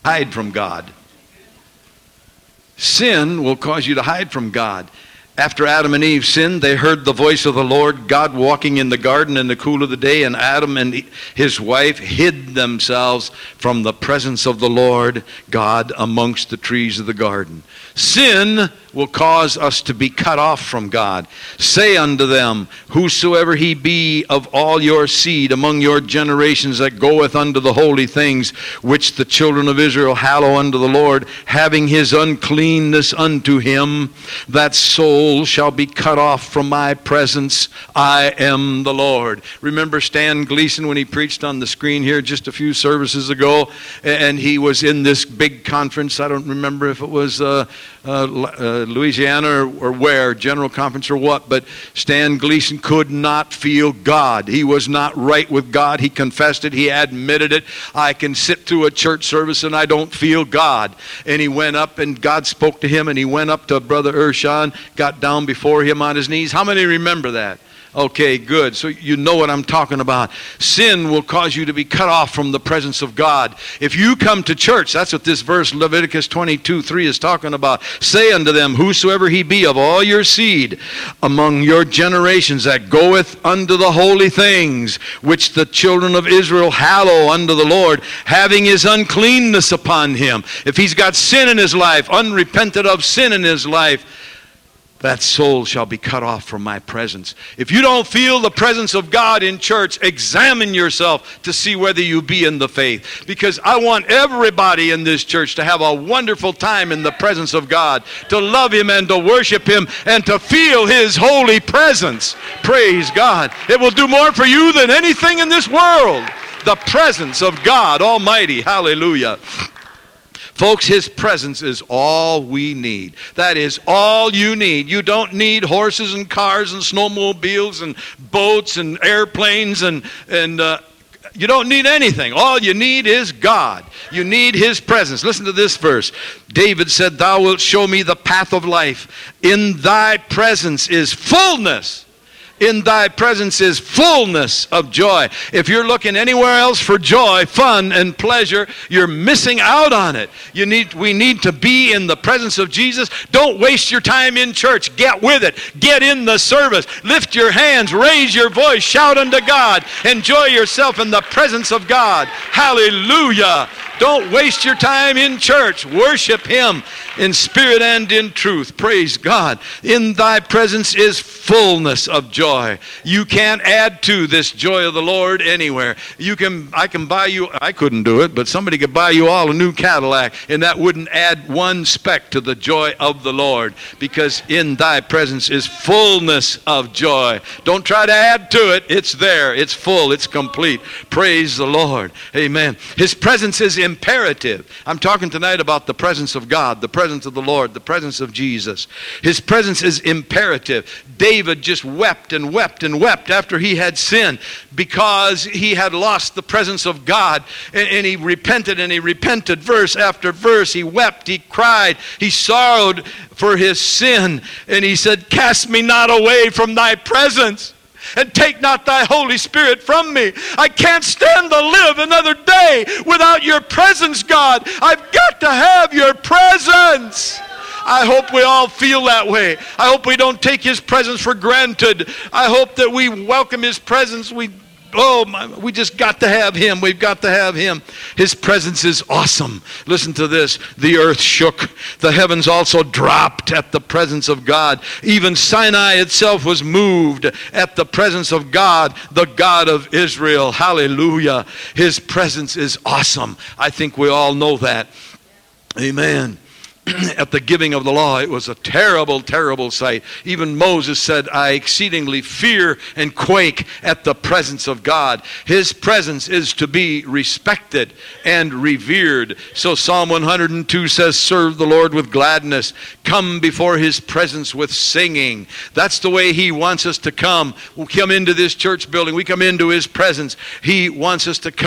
hide from God. Sin will cause you to hide from God. After Adam and Eve sinned, they heard the voice of the Lord God walking in the garden in the cool of the day, and Adam and his wife hid themselves from the presence of the Lord God amongst the trees of the garden. Sin will cause us to be cut off from God. Say unto them, whosoever he be of all your seed among your generations that goeth unto the holy things, which the children of Israel hallow unto the Lord, having his uncleanness unto him, that soul shall be cut off from my presence. I am the Lord. Remember Stan Gleason when he preached on the screen here just a few services ago, and he was in this big conference. I don't remember if it was Louisiana or where, General Conference or what, but Stan Gleason could not feel God. He was not right with God. He confessed it. He admitted it. I can sit through a church service and I don't feel God. And he went up and God spoke to him, and he went up to Brother Urshan, got down before him on his knees. How many remember that? Okay, good. So you know what I'm talking about. Sin will cause you to be cut off from the presence of God. If you come to church, that's what this verse, Leviticus 22:3 is talking about. Say unto them, whosoever he be of all your seed among your generations that goeth unto the holy things, which the children of Israel hallow unto the Lord, having his uncleanness upon him. If he's got sin in his life, unrepented of sin in his life, that soul shall be cut off from my presence. If you don't feel the presence of God in church, examine yourself to see whether you be in the faith. Because I want everybody in this church to have a wonderful time in the presence of God, to love him and to worship him and to feel his holy presence. Praise God. It will do more for you than anything in this world. The presence of God Almighty. Hallelujah. Folks, his presence is all we need. That is all you need. You don't need horses and cars and snowmobiles and boats and airplanes and you don't need anything. All you need is God. You need his presence. Listen to this verse. David said, thou wilt show me the path of life. In thy presence is fullness. In thy presence is fullness of joy. If you're looking anywhere else for joy, fun, and pleasure, you're missing out on it. We need to be in the presence of Jesus. Don't waste your time in church. Get with it. Get in the service. Lift your hands. Raise your voice. Shout unto God. Enjoy yourself in the presence of God. Hallelujah. Don't waste your time in church. Worship him in spirit and in truth. Praise God. In thy presence is fullness of joy. You can't add to this joy of the Lord anywhere. I can buy you, I couldn't do it, but somebody could buy you all a new Cadillac, and that wouldn't add one speck to the joy of the Lord, because in thy presence is fullness of joy. Don't try to add to it. It's there. It's full. It's complete. Praise the Lord. Amen. His presence is imperative. I'm talking tonight about the presence of God, the presence of the Lord, the presence of Jesus. His presence is imperative. David just wept and wept and wept after he had sinned because he had lost the presence of God, and he repented and he repented verse after verse. He wept, he cried, he sorrowed for his sin, and he said, cast me not away from thy presence, and take not thy Holy Spirit from me. I can't stand to live another day without your presence, God. I've got to have your presence. I hope we all feel that way. I hope we don't take his presence for granted. I hope that we welcome his presence. We just got to have him. We've got to have him. His presence is awesome. Listen to this. The earth shook. The heavens also dropped at the presence of God. Even Sinai itself was moved at the presence of God, the God of Israel. Hallelujah. His presence is awesome. I think we all know that. Amen. At the giving of the law, it was a terrible, terrible sight. Even Moses said, I exceedingly fear and quake at the presence of God. His presence is to be respected and revered. So Psalm 102 says, serve the Lord with gladness. Come before his presence with singing. That's the way he wants us to come. We come into this church building. We come into his presence. He wants us to come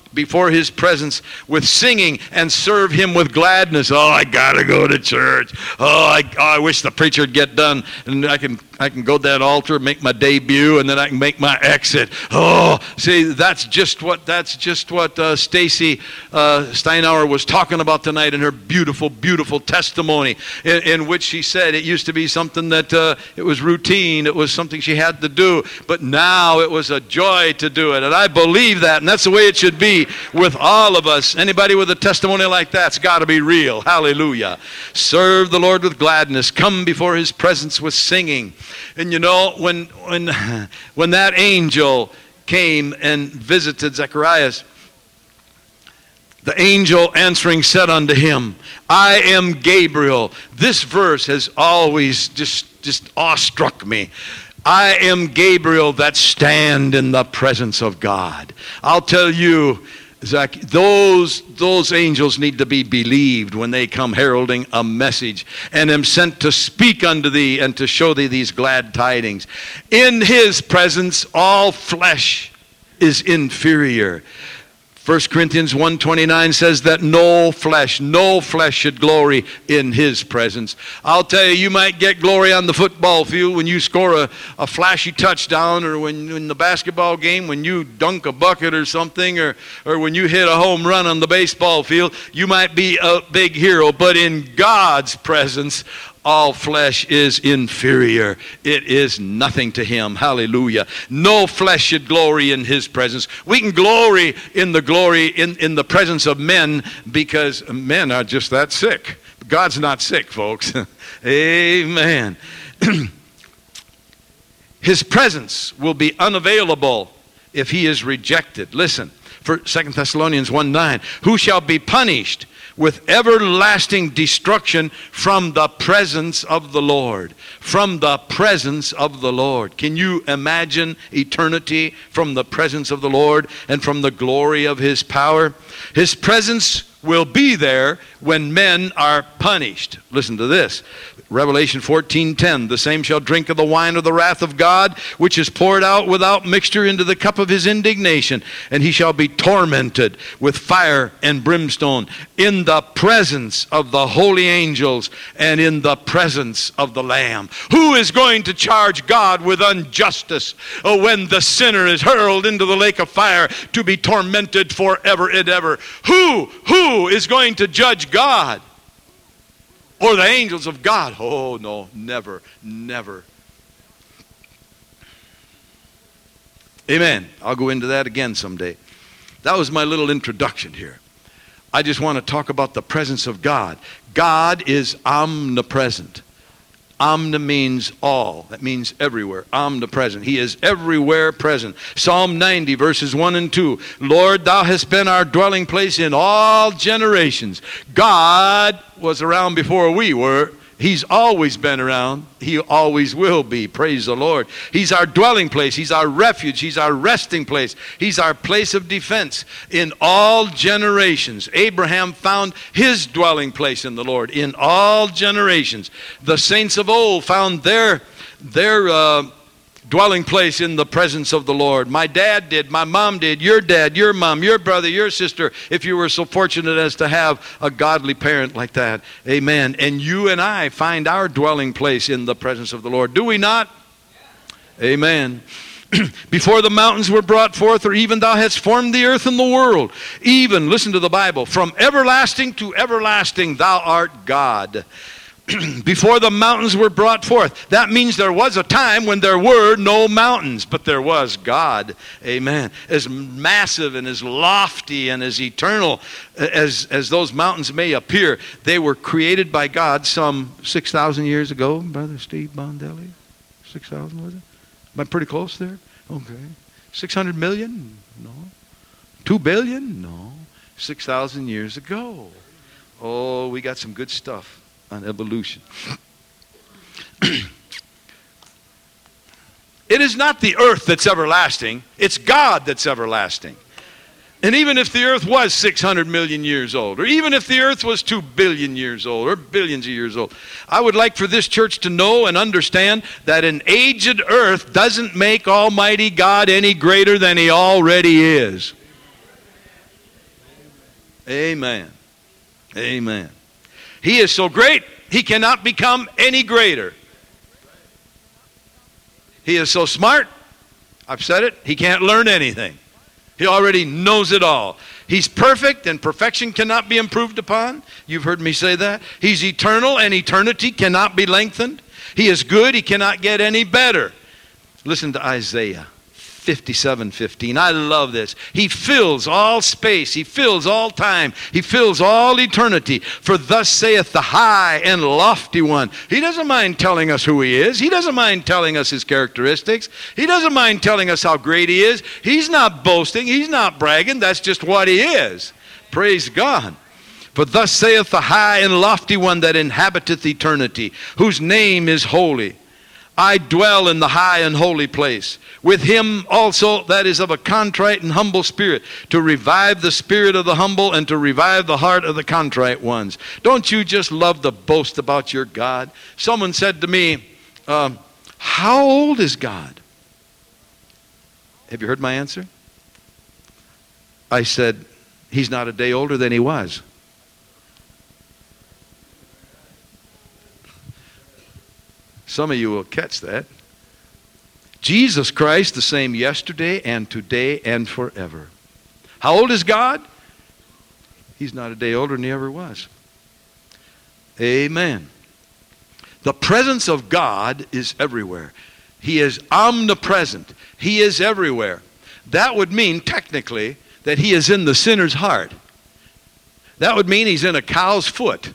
before his presence with singing and serve him with gladness. Oh, I gotta go to church. I wish the preacher would get done and I can go to that altar, make my debut, and then I can make my exit. Oh, see, that's just what Stacy Steinauer was talking about tonight in her beautiful, beautiful testimony, in which she said it used to be something that it was routine, it was something she had to do, but now it was a joy to do it. And I believe that, and that's the way it should be with all of us. Anybody with a testimony like that's got to be real. Hallelujah. Serve the Lord with gladness. Come before his presence with singing. And you know, when that angel came and visited Zacharias, the angel answering said unto him, I am Gabriel. This verse has always just awestruck me. I am Gabriel that stand in the presence of God. I'll tell you, Zach, those angels need to be believed when they come heralding a message and am sent to speak unto thee and to show thee these glad tidings. In his presence all flesh is inferior. 1 Corinthians 1:29 says that no flesh should glory in his presence. I'll tell you, you might get glory on the football field when you score a flashy touchdown, or when in the basketball game when you dunk a bucket or something, or when you hit a home run on the baseball field. You might be a big hero, but in God's presence, all flesh is inferior. It is nothing to him. Hallelujah. No flesh should glory in his presence. We can glory in the presence of men because men are just that sick. God's not sick, folks. Amen. His presence will be unavailable if he is rejected. Listen, for 2 Thessalonians 1:9, who shall be punished with everlasting destruction from the presence of the Lord. From the presence of the Lord. Can you imagine eternity from the presence of the Lord and from the glory of his power? His presence will be there when men are punished. Listen to this. Revelation 14:10, the same shall drink of the wine of the wrath of God, which is poured out without mixture into the cup of his indignation, and he shall be tormented with fire and brimstone in the presence of the holy angels and in the presence of the Lamb. Who is going to charge God with injustice when the sinner is hurled into the lake of fire to be tormented forever and ever? Who is going to judge God? Or the angels of God? Oh, no, never, never. Amen. I'll go into that again someday. That was my little introduction here. I just want to talk about the presence of God. God is omnipresent. Omni means all. That means everywhere. Omnipresent. He is everywhere present. Psalm 90, verses 1 and 2. Lord, thou hast been our dwelling place in all generations. God was around before we were. He's always been around. He always will be. Praise the Lord. He's our dwelling place. He's our refuge. He's our resting place. He's our place of defense in all generations. Abraham found his dwelling place in the Lord in all generations. The saints of old found their dwelling place in the presence of the Lord. My dad did, my mom did, your dad, your mom, your brother, your sister, if you were so fortunate as to have a godly parent like that. Amen. And you and I find our dwelling place in the presence of the Lord. Do we not? Amen. Before the mountains were brought forth, or even thou hadst formed the earth and the world. Even, listen to the Bible, from everlasting to everlasting thou art God. Before the mountains were brought forth. That means there was a time when there were no mountains, but there was God. Amen. As massive and as lofty and as eternal as those mountains may appear, they were created by God some 6,000 years ago, Brother Steve Bondelli. 6,000 was it? Am I pretty close there? Okay. 600 million? No. 2 billion? No. 6,000 years ago. Oh, we got some good stuff on evolution. It is not the earth that's everlasting. It's God that's everlasting. And even if the earth was 600 million years old, or even if the earth was 2 billion years old, or billions of years old, I would like for this church to know and understand that an aged earth doesn't make Almighty God any greater than he already is. Amen. Amen. He is so great, he cannot become any greater. He is so smart, I've said it, he can't learn anything. He already knows it all. He's perfect, and perfection cannot be improved upon. You've heard me say that. He's eternal, and eternity cannot be lengthened. He is good, he cannot get any better. Listen to Isaiah 57:15. I love this. He fills all space. He fills all time. He fills all eternity. For thus saith the high and lofty one. He doesn't mind telling us who he is. He doesn't mind telling us his characteristics. He doesn't mind telling us how great he is. He's not boasting. He's not bragging. That's just what he is. Praise God. For thus saith the high and lofty one that inhabiteth eternity, whose name is holy. I dwell in the high and holy place, with him also that is of a contrite and humble spirit, to revive the spirit of the humble and to revive the heart of the contrite ones. Don't you just love to boast about your God? Someone said to me, how old is God? Have you heard my answer? I said, he's not a day older than he was. Some of you will catch that. Jesus Christ, the same yesterday and today and forever. How old is God? He's not a day older than he ever was. Amen. The presence of God is everywhere. He is omnipresent. He is everywhere. That would mean, technically, that he is in the sinner's heart. That would mean he's in a cow's foot.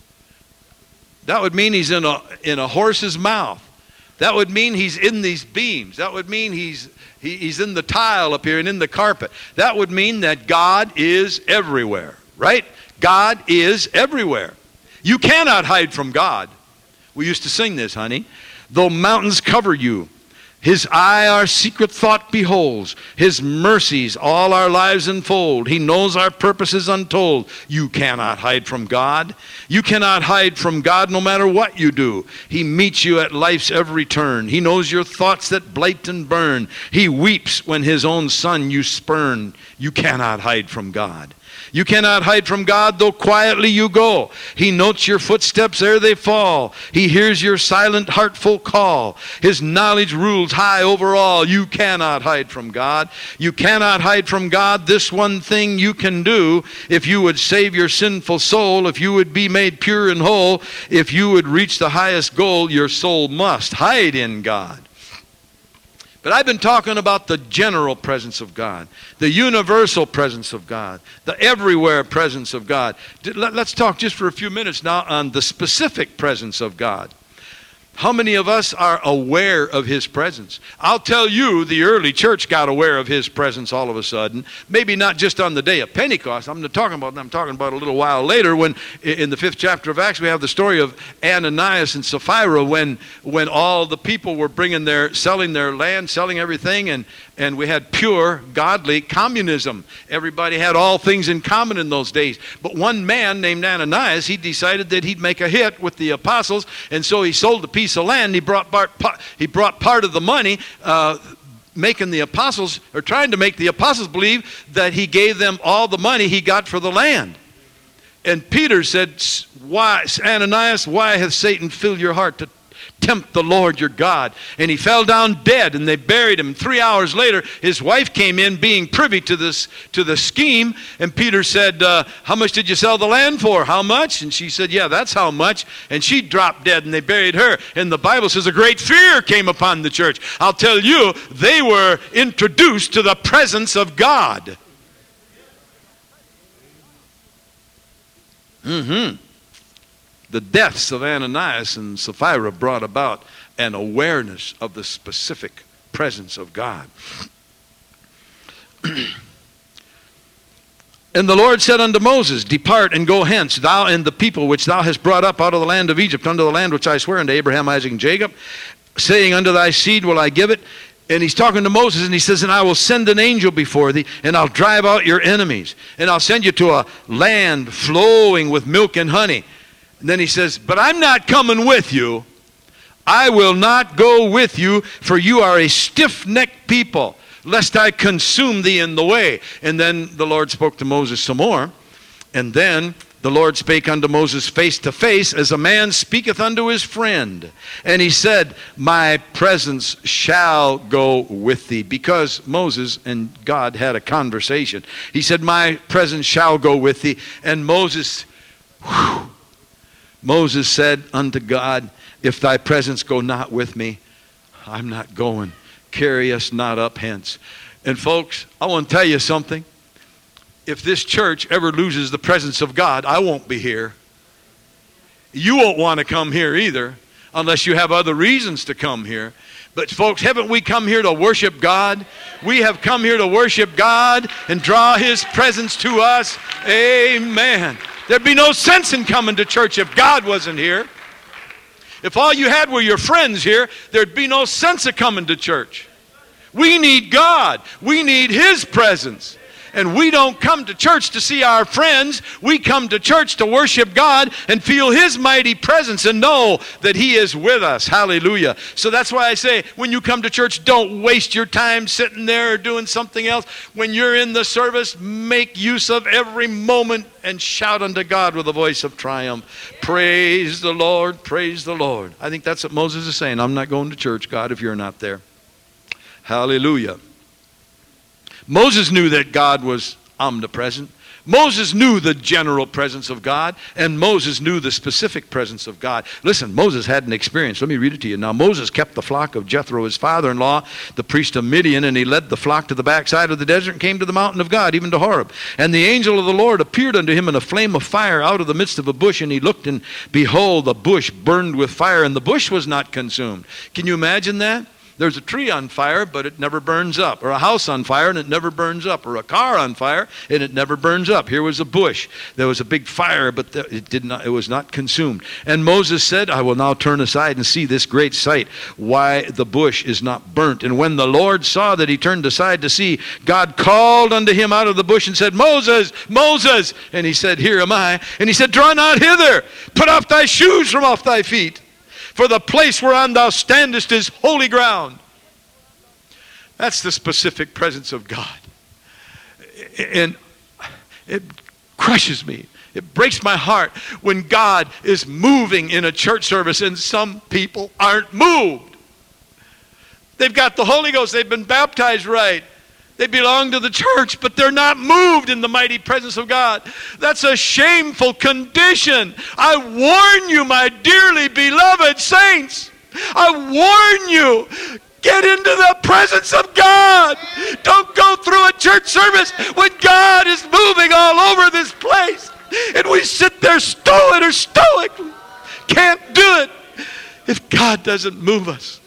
That would mean he's in a horse's mouth. That would mean he's in these beams. That would mean he's in the tile up here and in the carpet. That would mean that God is everywhere, right? God is everywhere. You cannot hide from God. We used to sing this, honey. Though mountains cover you, his eye our secret thought beholds. His mercies all our lives enfold. He knows our purposes untold. You cannot hide from God. You cannot hide from God no matter what you do. He meets you at life's every turn. He knows your thoughts that blight and burn. He weeps when his own son you spurn. You cannot hide from God. You cannot hide from God, though quietly you go. He notes your footsteps ere they fall. He hears your silent, heartful call. His knowledge rules high over all. You cannot hide from God. You cannot hide from God. This one thing you can do, if you would save your sinful soul, if you would be made pure and whole, if you would reach the highest goal, your soul must hide in God. But I've been talking about the general presence of God, the universal presence of God, the everywhere presence of God. Let's talk just for a few minutes now on the specific presence of God. How many of us are aware of his presence? I'll tell you, the early church got aware of his presence all of a sudden. Maybe not just on the day of Pentecost. I'm talking about a little while later when in the 5th chapter of Acts we have the story of Ananias and Sapphira when all the people were selling their land, selling everything, and we had pure, godly communism. Everybody had all things in common in those days. But one man named Ananias, he decided that he'd make a hit with the apostles, and so he sold a piece of land. He brought part of the money, making the apostles, or trying to make the apostles believe that he gave them all the money he got for the land. And Peter said, "Why, Ananias, why hath Satan filled your heart to tempt the Lord your God?" And he fell down dead, and they buried him. 3 hours later, his wife came in being privy to the scheme, and Peter said, "How much did you sell the land for?" "How much?" And she said, "Yeah, that's how much." And she dropped dead, and they buried her. And the Bible says a great fear came upon the church. I'll tell you, they were introduced to the presence of God. The deaths of Ananias and Sapphira brought about an awareness of the specific presence of God. And the Lord said unto Moses, "Depart and go hence, thou and the people which thou hast brought up out of the land of Egypt, unto the land which I swear unto Abraham, Isaac, and Jacob, saying, unto thy seed will I give it." And he's talking to Moses, and he says, "And I will send an angel before thee, and I'll drive out your enemies, and I'll send you to a land flowing with milk and honey." And then he says, "But I'm not coming with you. I will not go with you, for you are a stiff-necked people, lest I consume thee in the way." And then the Lord spoke to Moses some more. And then the Lord spake unto Moses face to face, as a man speaketh unto his friend. And he said, my presence shall go with thee. Because Moses and God had a conversation. He said, my presence shall go with thee. And Moses said unto God, if thy presence go not with me, I'm not going. Carry us not up hence. And folks, I want to tell you something. If this church ever loses the presence of God, I won't be here. You won't want to come here either, unless you have other reasons to come here. But folks, haven't we come here to worship God? We have come here to worship God and draw His presence to us. Amen. There'd be no sense in coming to church if God wasn't here. If all you had were your friends here, there'd be no sense of coming to church. We need God. We need His presence. And we don't come to church to see our friends. We come to church to worship God and feel His mighty presence and know that He is with us. Hallelujah. So that's why I say, when you come to church, don't waste your time sitting there or doing something else. When you're in the service, make use of every moment and shout unto God with a voice of triumph. Praise the Lord, praise the Lord. I think that's what Moses is saying. I'm not going to church, God, if you're not there. Hallelujah. Moses knew that God was omnipresent. Moses knew the general presence of God, and Moses knew the specific presence of God. Listen, Moses had an experience. Let me read it to you. Now, Moses kept the flock of Jethro, his father-in-law, the priest of Midian, and he led the flock to the backside of the desert and came to the mountain of God, even to Horeb. And the angel of the Lord appeared unto him in a flame of fire out of the midst of a bush, and he looked, and behold, the bush burned with fire, and the bush was not consumed. Can you imagine that? There's a tree on fire, but it never burns up. Or a house on fire, and it never burns up. Or a car on fire, and it never burns up. Here was a bush. There was a big fire, but it was not consumed. And Moses said, I will now turn aside and see this great sight, why the bush is not burnt. And when the Lord saw that he turned aside to see, God called unto him out of the bush and said, Moses, Moses. And he said, here am I. And he said, draw not hither. Put off thy shoes from off thy feet. For the place whereon thou standest is holy ground. That's the specific presence of God. And it crushes me. It breaks my heart when God is moving in a church service and some people aren't moved. They've got the Holy Ghost. They've been baptized right. They belong to the church, but they're not moved in the mighty presence of God. That's a shameful condition. I warn you, my dearly beloved saints. I warn you. Get into the presence of God. Don't go through a church service when God is moving all over this place. And we sit there stoic. Can't do it if God doesn't move us.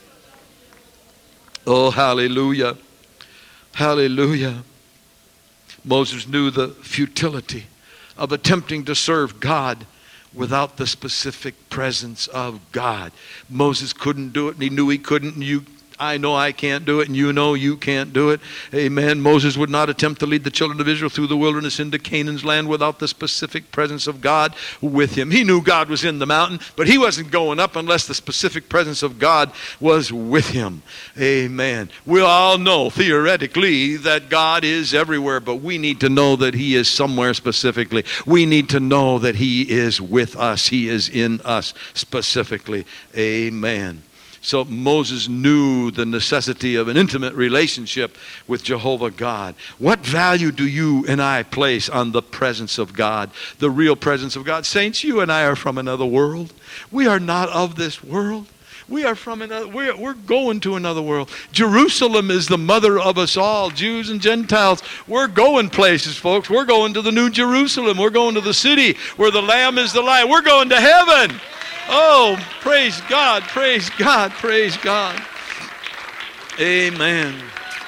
Oh, hallelujah. Hallelujah. Moses knew the futility of attempting to serve God without the specific presence of God. Moses couldn't do it, and he knew he couldn't, and I know I can't do it, and you know you can't do it. Amen. Moses would not attempt to lead the children of Israel through the wilderness into Canaan's land without the specific presence of God with him. He knew God was in the mountain, but he wasn't going up unless the specific presence of God was with him. Amen. We all know theoretically that God is everywhere, but we need to know that he is somewhere specifically. We need to know that he is with us. He is in us specifically. Amen. So Moses knew the necessity of an intimate relationship with Jehovah God. What value do you and I place on the presence of God, the real presence of God? Saints, you and I are from another world. We are not of this world. We are from another, we're going to another world. Jerusalem is the mother of us all, Jews and Gentiles. We're going places, folks. We're going to the New Jerusalem. We're going to the city where the Lamb is the Lion. We're going to heaven. Oh, praise God, praise God, praise God. Amen.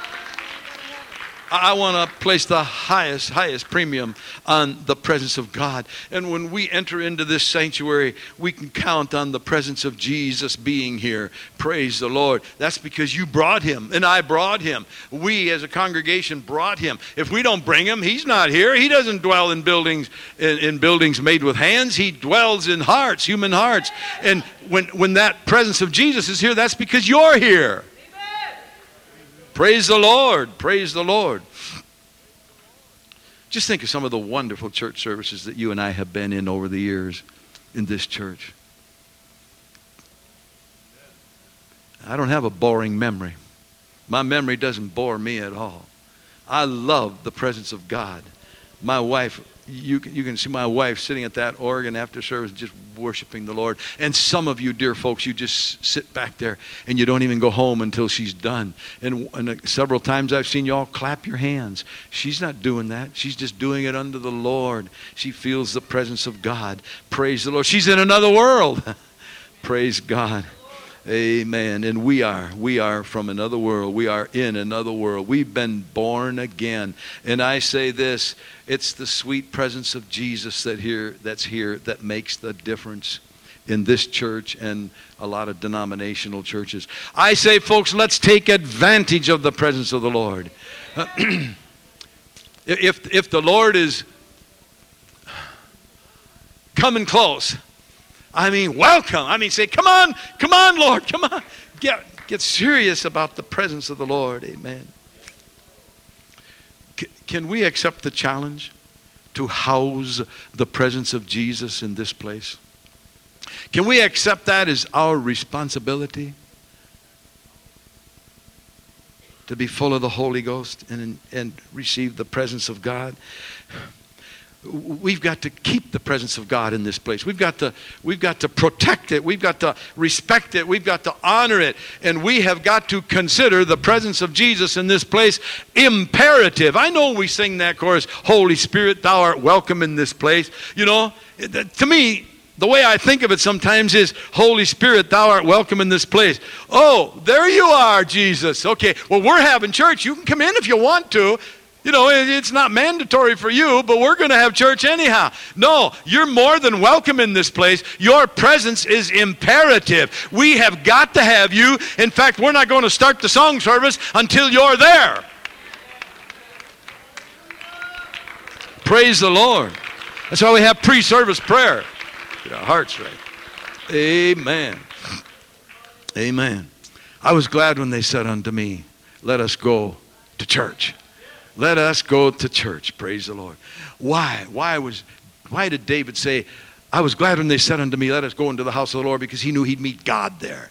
I want to place the highest premium on the presence of God. And when we enter into this sanctuary, we can count on the presence of Jesus being here. Praise the Lord. That's because you brought him, and I brought him. We as a congregation brought him. If we don't bring him, he's not here. He doesn't dwell in buildings made with hands. He dwells in hearts, human hearts. And when that presence of Jesus is here, that's because you're here. Praise the Lord. Praise the Lord. Just think of some of the wonderful church services that you and I have been in over the years in this church. I don't have a boring memory. My memory doesn't bore me at all. I love the presence of God. My wife, you can see my wife sitting at that organ after service just worshiping the Lord. And some of you, dear folks, you just sit back there and you don't even go home until she's done. And several times I've seen you all clap your hands. She's not doing that. She's just doing it unto the Lord. She feels the presence of God. Praise the Lord. She's in another world. Praise God. Amen. And we are from another world. We are in another world. We've been born again. And I say this, it's the sweet presence of Jesus that's here that makes the difference in this church and a lot of denominational churches. I say, folks, let's take advantage of the presence of the Lord. If the Lord is coming close, I mean, welcome. I mean, say, come on, Lord, come on. Get serious about the presence of the Lord. Amen. Can we accept the challenge to house the presence of Jesus in this place? Can we accept that as our responsibility? To be full of the Holy Ghost and receive the presence of God? We've got to keep the presence of God in this place. We've got to protect it. We've got to respect it. We've got to honor it. And we have got to consider the presence of Jesus in this place imperative. I know we sing that chorus, Holy Spirit, thou art welcome in this place. You know, to me, the way I think of it sometimes is, Holy Spirit, thou art welcome in this place. Oh, there you are, Jesus. Okay, well, we're having church. You can come in if you want to. You know, it's not mandatory for you, but we're going to have church anyhow. No, you're more than welcome in this place. Your presence is imperative. We have got to have you. In fact, we're not going to start the song service until you're there. Praise the Lord. That's why we have pre-service prayer. Get our hearts right. Amen. Amen. I was glad when they said unto me, let us go to church. Let us go to church. Praise the Lord. Why? Why did David say, I was glad when they said unto me, let us go into the house of the Lord, because he knew he'd meet God there.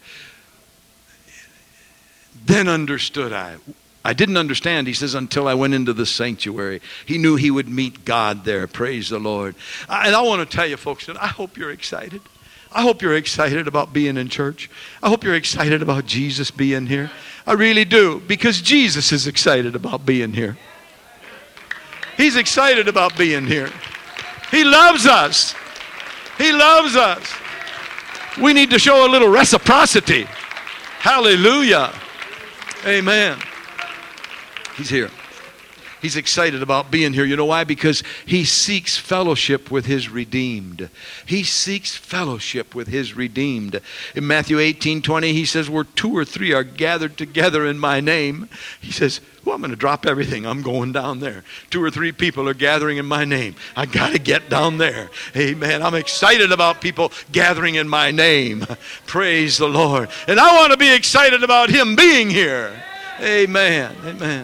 Then understood I. I didn't understand, he says, until I went into the sanctuary. He knew he would meet God there. Praise the Lord. And I want to tell you, folks, that I hope you're excited. I hope you're excited about being in church. I hope you're excited about Jesus being here. I really do, because Jesus is excited about being here. He's excited about being here. He loves us. He loves us. We need to show a little reciprocity. Hallelujah. Amen. He's here. He's excited about being here. You know why? Because he seeks fellowship with his redeemed. He seeks fellowship with his redeemed. In Matthew 18:20, he says, where 2 or 3 are gathered together in my name, he says, well, I'm going to drop everything. I'm going down there. 2 or 3 people are gathering in my name. I got to get down there. Amen. I'm excited about people gathering in my name. Praise the Lord. And I want to be excited about him being here. Amen. Amen.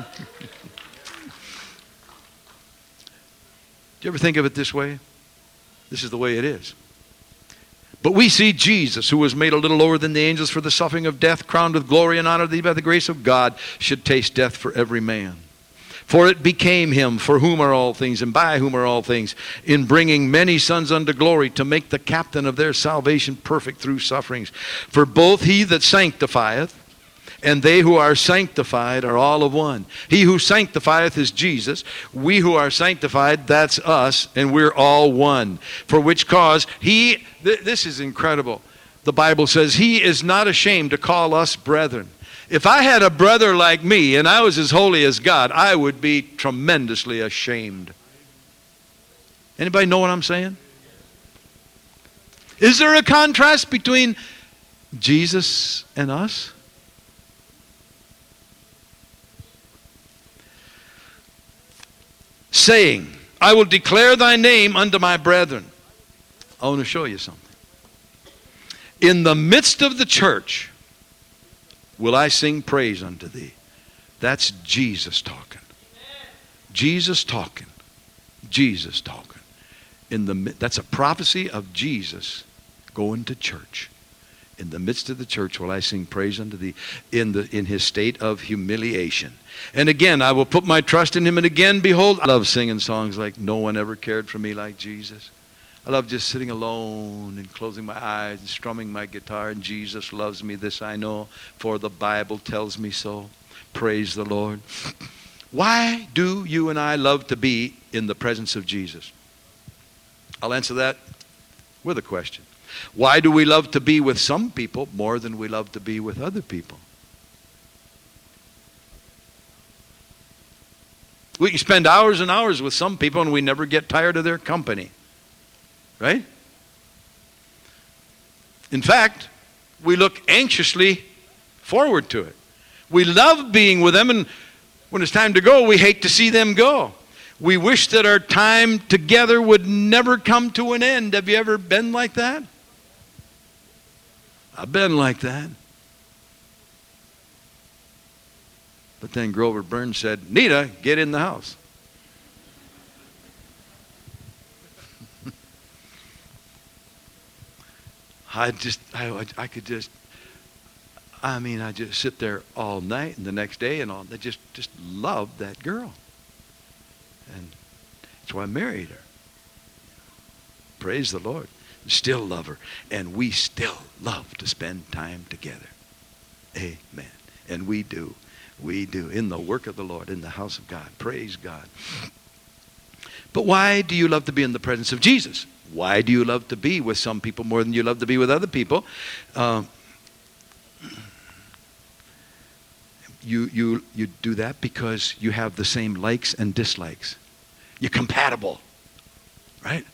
Do you ever think of it this way? This is the way it is. But we see Jesus, who was made a little lower than the angels for the suffering of death, crowned with glory and honor, that he by the grace of God should taste death for every man. For it became him, for whom are all things, and by whom are all things, in bringing many sons unto glory, to make the captain of their salvation perfect through sufferings. For both he that sanctifieth and they who are sanctified are all of one. He who sanctifieth is Jesus. We who are sanctified, that's us, and we're all one. For which cause this is incredible. The Bible says he is not ashamed to call us brethren. If I had a brother like me and I was as holy as God, I would be tremendously ashamed. Anybody know what I'm saying? Is there a contrast between Jesus and us? Saying, I will declare thy name unto my brethren. I want to show you something. In the midst of the church will I sing praise unto thee. That's Jesus talking. Jesus talking. Jesus talking. That's a prophecy of Jesus going to church. In the midst of the church will I sing praise unto thee, in his state of humiliation. And again, I will put my trust in him. And again, behold, I love singing songs like no one ever cared for me like Jesus. I love just sitting alone and closing my eyes and strumming my guitar. And Jesus loves me, this I know, for the Bible tells me so. Praise the Lord. Why do you and I love to be in the presence of Jesus? I'll answer that with a question. Why do we love to be with some people more than we love to be with other people? We can spend hours and hours with some people and we never get tired of their company. Right? In fact, we look anxiously forward to it. We love being with them, and when it's time to go, we hate to see them go. We wish that our time together would never come to an end. Have you ever been like that? I've been like that. But then Grover Burns said, Nita, get in the house. I just sit there all night and the next day and all. I just loved that girl. And that's why I married her. Praise the Lord. Still love her. And we still love to spend time together. Amen. And we do. We do. In the work of the Lord, in the house of God. Praise God. But why do you love to be in the presence of Jesus? Why do you love to be with some people more than you love to be with other people? You do that because you have the same likes and dislikes. You're compatible, right?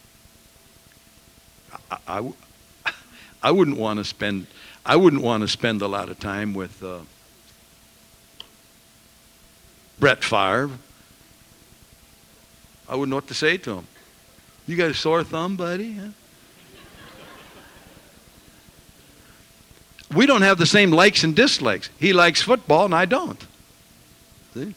I wouldn't want to spend a lot of time with Brett Favre. I wouldn't know what to say to him. You got a sore thumb, buddy? Huh? We don't have the same likes and dislikes. He likes football and I don't. See?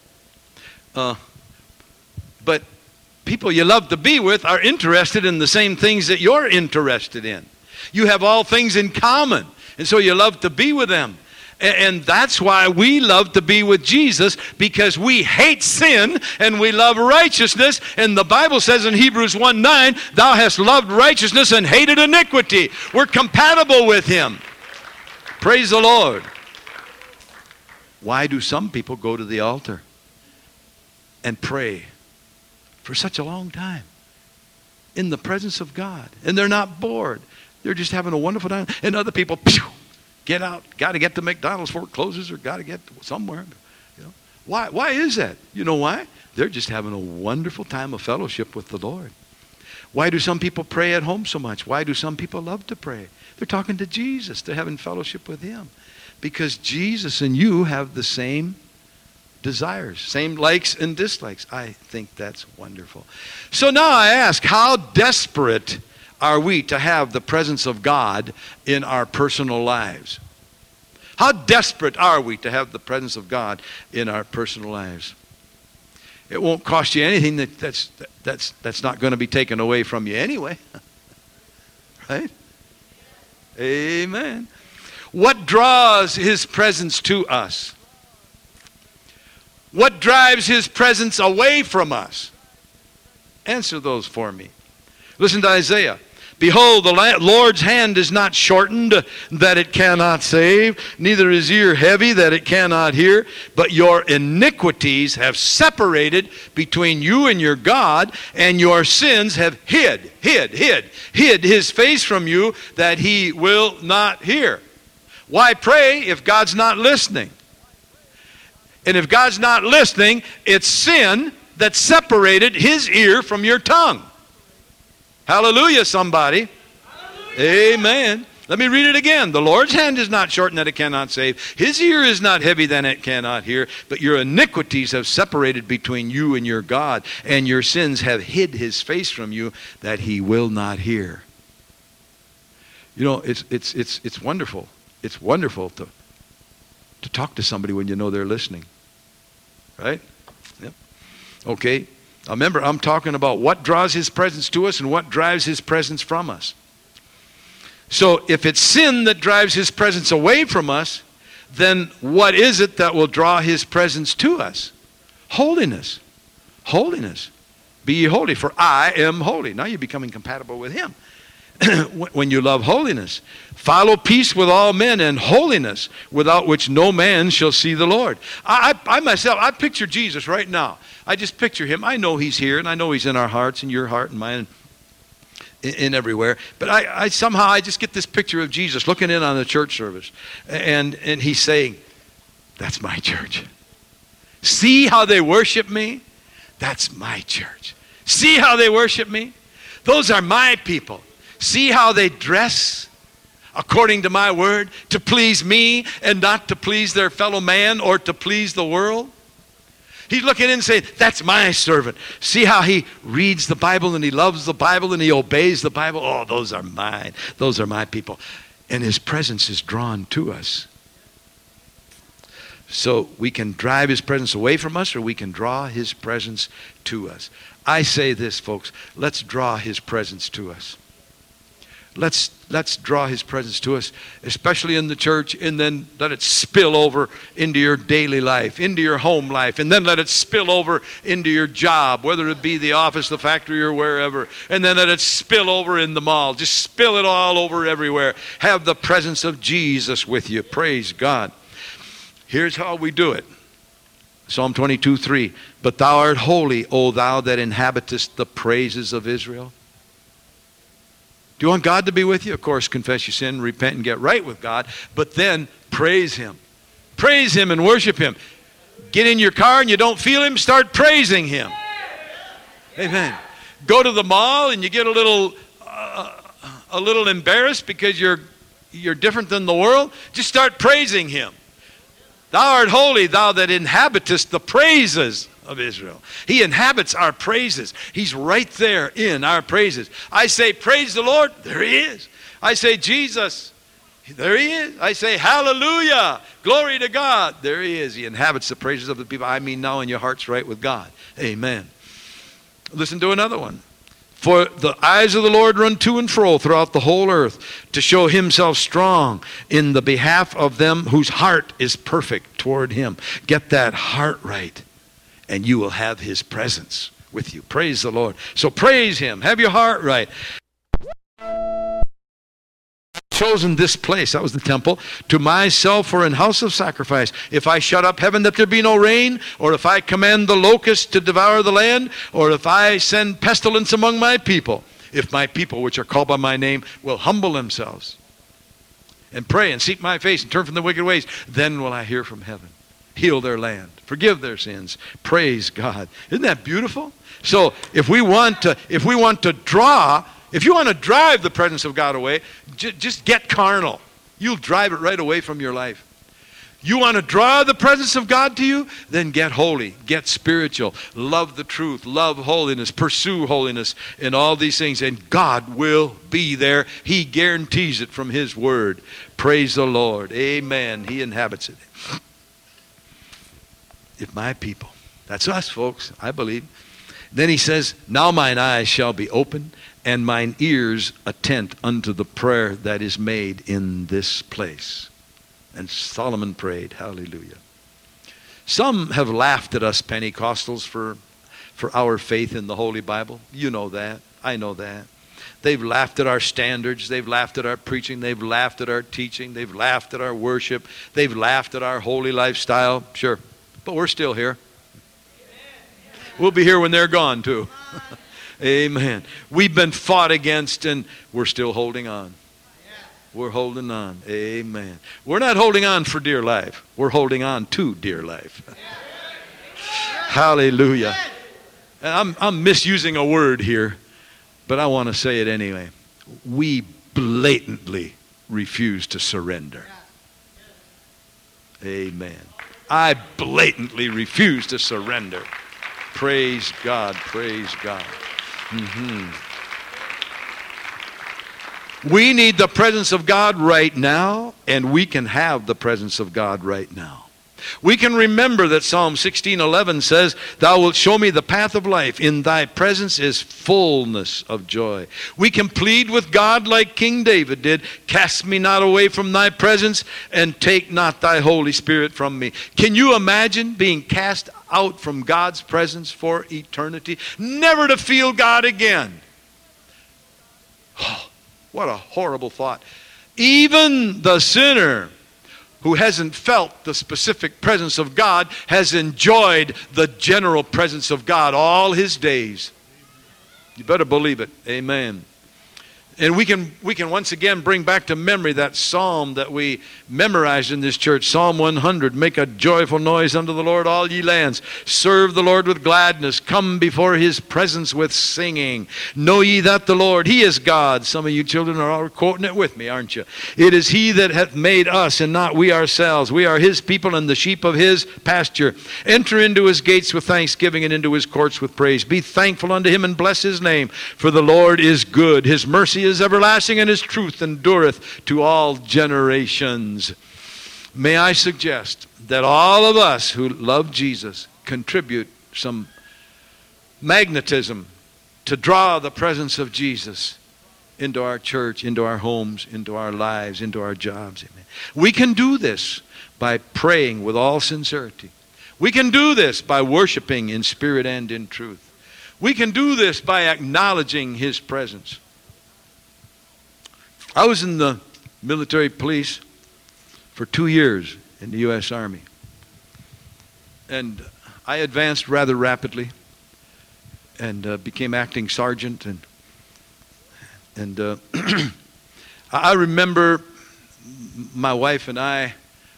But people you love to be with are interested in the same things that you're interested in. You have all things in common. And so you love to be with them. And that's why we love to be with Jesus, because we hate sin and we love righteousness. And the Bible says in Hebrews 1:9, thou hast loved righteousness and hated iniquity. We're compatible with him. Praise the Lord. Why do some people go to the altar and pray for such a long time in the presence of God? And they're not bored. They're just having a wonderful time. And other people, get out, got to get to McDonald's before it closes, or got to get somewhere. You know? Why is that? You know why? They're just having a wonderful time of fellowship with the Lord. Why do some people pray at home so much? Why do some people love to pray? They're talking to Jesus. They're having fellowship with him. Because Jesus and you have the same desires, same likes and dislikes. I think that's wonderful. So now I ask, how desperate are we to have the presence of God in our personal lives? How desperate are we to have the presence of God in our personal lives? It won't cost you anything. That's not going to be taken away from you anyway. Right? Amen. What draws his presence to us? What drives his presence away from us? Answer those for me. Listen to Isaiah. Behold, the Lord's hand is not shortened that it cannot save, neither is ear heavy that it cannot hear, but your iniquities have separated between you and your God, and your sins have hid his face from you that he will not hear. Why pray if God's not listening? And if God's not listening, it's sin that separated his ear from your tongue. Hallelujah, somebody. Hallelujah. Amen. Let me read it again. The Lord's hand is not shortened that it cannot save. His ear is not heavy that it cannot hear. But your iniquities have separated between you and your God, and your sins have hid his face from you that he will not hear. You know, it's wonderful. It's wonderful to talk to somebody when you know they're listening. Right? Yep. Okay. Remember, I'm talking about what draws His presence to us and what drives His presence from us. So if it's sin that drives His presence away from us, then what is it that will draw His presence to us? Holiness. Holiness. Be ye holy, for I am holy. Now you're becoming compatible with Him. When you love holiness. Follow peace with all men and holiness, without which no man shall see the Lord. I myself, I picture Jesus right now. I just picture Him. I know He's here, and I know He's in our hearts, and your heart and mine, in everywhere. But I somehow just get this picture of Jesus looking in on the church service. And He's saying, that's my church. See how they worship me? That's my church. See how they worship me? Those are my people. See how they dress according to my word, to please me and not to please their fellow man or to please the world? He's looking in and saying, that's my servant. See how he reads the Bible and he loves the Bible and he obeys the Bible? Oh, those are mine. Those are my people. And His presence is drawn to us. So we can drive His presence away from us, or we can draw His presence to us. I say this, folks, let's draw His presence to us. Let's draw His presence to us, especially in the church, and then let it spill over into your daily life, into your home life, and then let it spill over into your job, whether it be the office, the factory, or wherever, and then let it spill over in the mall. Just spill it all over everywhere. Have the presence of Jesus with you. Praise God. Here's how we do it. Psalm 22:3. But thou art holy, O thou that inhabitest the praises of Israel. Do you want God to be with you? Of course, confess your sin, repent, and get right with God. But then praise Him. Praise Him and worship Him. Get in your car and you don't feel Him, start praising Him. Amen. Go to the mall and you get a little embarrassed because you're different than the world. Just start praising Him. Thou art holy, thou that inhabitest the praises of Israel. He inhabits our praises. He's right there in our praises. I say, praise the Lord. There He is. I say, Jesus. There He is. I say, hallelujah. Glory to God. There He is. He inhabits the praises of the people. I mean, now in your heart's right with God. Amen. Listen to another one. For the eyes of the Lord run to and fro throughout the whole earth, to show Himself strong in the behalf of them whose heart is perfect toward Him. Get that heart right, and you will have His presence with you. Praise the Lord. So praise Him. Have your heart right. Chosen this place, that was the temple, to myself for an house of sacrifice. If I shut up heaven that there be no rain, or if I command the locust to devour the land, or if I send pestilence among my people, if my people which are called by my name will humble themselves and pray and seek my face and turn from the wicked ways, then will I hear from heaven, heal their land, forgive their sins. Praise God. Isn't that beautiful? So if you want to drive the presence of God away, just get carnal. You'll drive it right away from your life. You want to draw the presence of God to you? Then get holy, get spiritual, love the truth, love holiness, pursue holiness in all these things, and God will be there. He guarantees it from His word. Praise the Lord. Amen. He inhabits it. If my people, that's us, folks, I believe. Then He says, now mine eyes shall be open, and mine ears attent unto the prayer that is made in this place. And Solomon prayed, hallelujah. Some have laughed at us Pentecostals for our faith in the Holy Bible. You know that. I know that. They've laughed at our standards. They've laughed at our preaching. They've laughed at our teaching. They've laughed at our worship. They've laughed at our holy lifestyle. Sure. But we're still here. We'll be here when they're gone too. Amen. We've been fought against and we're still holding on. We're holding on. Amen. We're not holding on for dear life. We're holding on to dear life. Hallelujah. And I'm misusing a word here, but I want to say it anyway. We blatantly refuse to surrender. Amen. I blatantly refuse to surrender. Praise God. Praise God. We need the presence of God right now, and we can have the presence of God right now. We can remember that Psalm 16:11 says, Thou wilt show me the path of life. In thy presence is fullness of joy. We can plead with God like King David did. Cast me not away from thy presence, and take not thy Holy Spirit from me. Can you imagine being cast out from God's presence for eternity? Never to feel God again. Oh, what a horrible thought. Even the sinner who hasn't felt the specific presence of God has enjoyed the general presence of God all his days. You better believe it. Amen. And we can once again bring back to memory that psalm that we memorized in this church, Psalm 100. Make a joyful noise unto the Lord, all ye lands. Serve the Lord with gladness. Come before his presence with singing. Know ye that the Lord, he is God. Some of you children are all quoting it with me, aren't you? It is he that hath made us and not we ourselves. We are his people and the sheep of his pasture. Enter into his gates with thanksgiving and into his courts with praise. Be thankful unto him and bless his name. For the Lord is good. His mercy is everlasting, and his truth endureth to all generations. May I suggest that all of us who love Jesus contribute some magnetism to draw the presence of Jesus into our church, into our homes, into our lives, into our jobs. Amen. We can do this by praying with all sincerity. We can do this by worshiping in spirit and in truth. We can do this by acknowledging his presence. I was in the military police for 2 years in the U.S. Army. And I advanced rather rapidly and became acting sergeant. And I remember my wife and I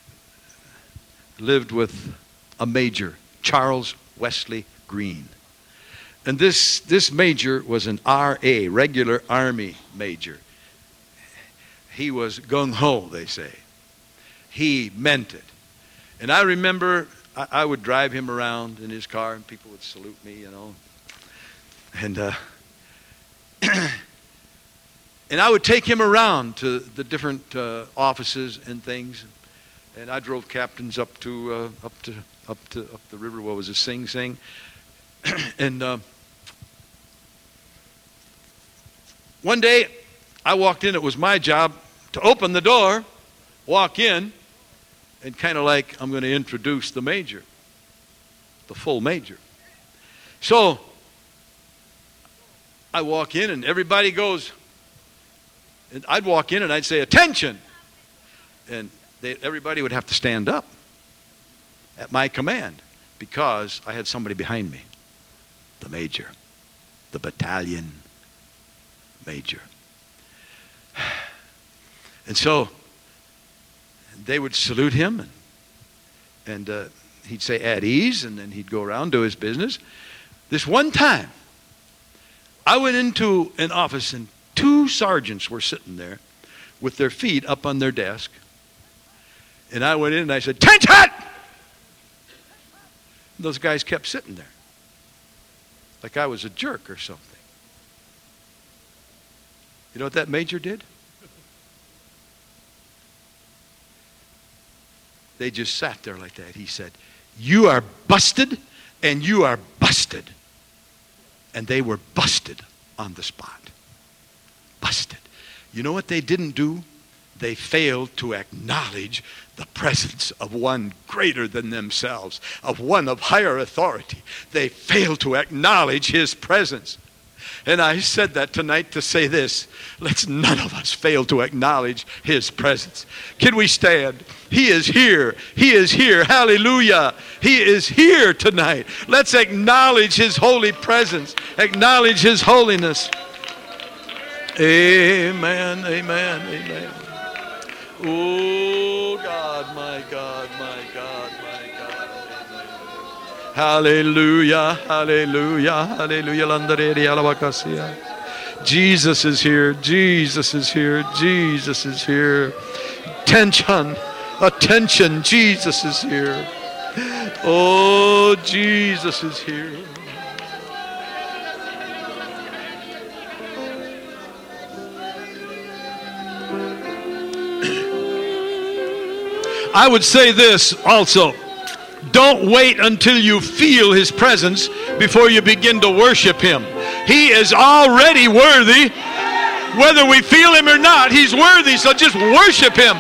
lived with a major, Charles Wesley Green. And this major was an RA, regular Army major. He was gung-ho, they say. He meant it. And I remember I would drive him around in his car and people would salute me, you know. And and I would take him around to the different offices and things. And I drove captains up the river. What was it? Sing Sing. And one day I walked in. It was my job to open the door, walk in, and kind of like I'm going to introduce the major, the full major. So I walk in and everybody goes, and I'd walk in and I'd say, attention! And everybody would have to stand up at my command because I had somebody behind me, the major, the battalion major. And so they would salute him, and he'd say, at ease, and then he'd go around, do his business. This one time, I went into an office, and 2 sergeants were sitting there with their feet up on their desk. And I went in and I said, attention! Those guys kept sitting there like I was a jerk or something. You know what that major did? They just sat there like that. He said, you are busted and you are busted. And they were busted on the spot. Busted. You know what they didn't do? They failed to acknowledge the presence of one greater than themselves, of one of higher authority. They failed to acknowledge his presence. And I said that tonight to say this: let's none of us fail to acknowledge his presence. Can we stand? He is here. He is here. Hallelujah. He is here tonight. Let's acknowledge his holy presence. Acknowledge his holiness. Amen. Amen. Amen. Oh God, my God, my God, my God. Amen. Hallelujah. Hallelujah. Hallelujah. Jesus is here. Jesus is here. Jesus is here. Attention. Attention. Jesus is here. Oh, Jesus is here. I would say this also. Don't wait until you feel his presence before you begin to worship him. He is already worthy. Whether we feel him or not, he's worthy, so just worship him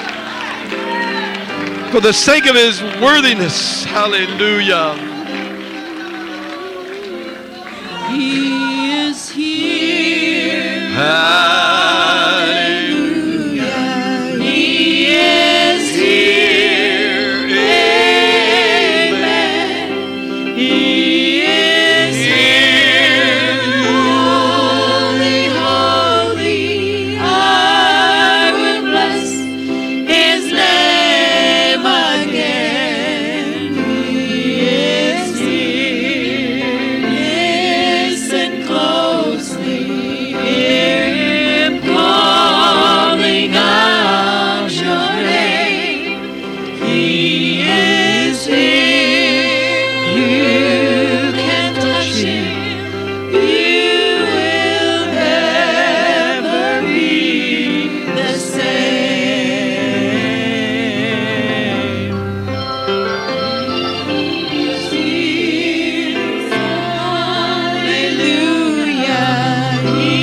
for the sake of his worthiness. Hallelujah.